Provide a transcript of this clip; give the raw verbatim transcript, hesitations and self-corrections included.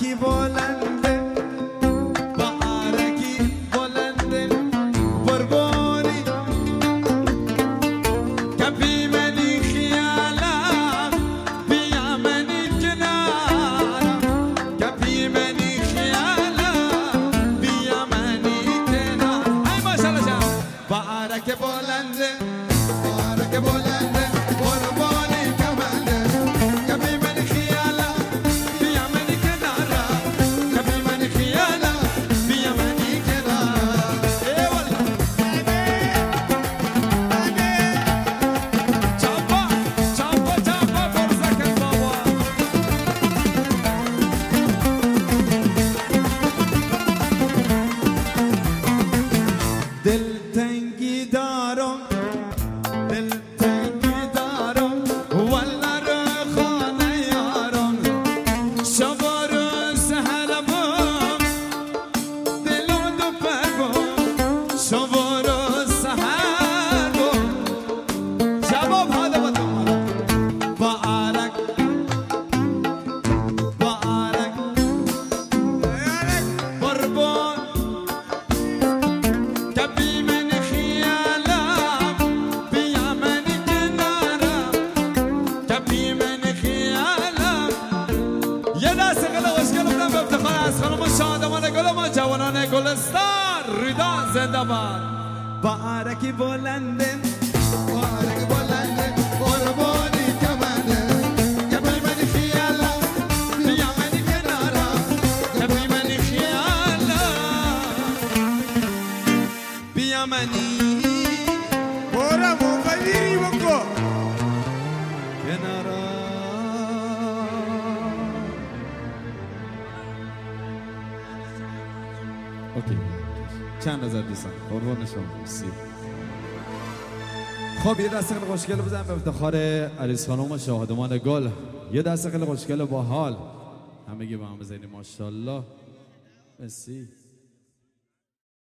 عرکی بلنده با عرکی بلنده قربانی کبی منی خیالم بیا منی کنارم کبی منی خیالم بیا منی کنارم ای ماشاءالله جان با عرک بلنده با عرک بلنده قربانی کمنده کبی منی خیالم بیا منی کنارم کبی منی خیالم بیا منی کنارم ای والله چاپا چاپا چاپا فرزکن بابا دل تنگی دارم دل تنگی دارم والا رو خانه یارم شب و روز سحرمم دلم دو پرم شب و روز سحرمم جواب حالا با تو با عرق با عرق قربان کبی من خیالم بیا من کنارم کبی من خیالم یه دست قل خوشگل بودم به افتخار از خانم شادمان گل ما جوانان گلستان ریدان زنده باد با عرکی بلنده با عرکی بلنده قربانی کمنده کبی من خیالم بیا من کنارم کبی من خیالم بیا منی برو موقعی بکن کنارم اوکی چند نظر دوستان قربان شما سی خب یه دست خیلی خوشگل بزن به افتخار عریس خانم شاهدمان گل یه دست خیلی خوشگل با حال همگی با هم بزنیم ماشاءالله. مرسی.